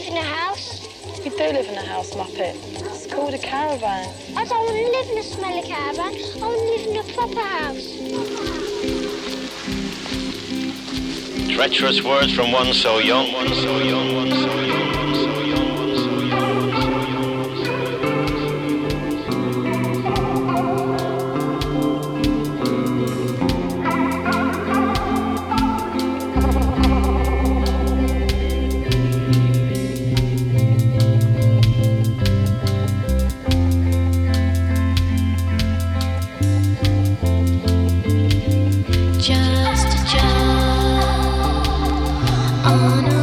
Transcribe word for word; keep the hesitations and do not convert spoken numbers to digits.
in a house. You do live in a house, Muppet. It's called a caravan. I don't want to live in a smelly caravan. I want to live in a proper house. Treacherous words from one so young, one so young, one so young, one so young, one so young, one so Just a job on a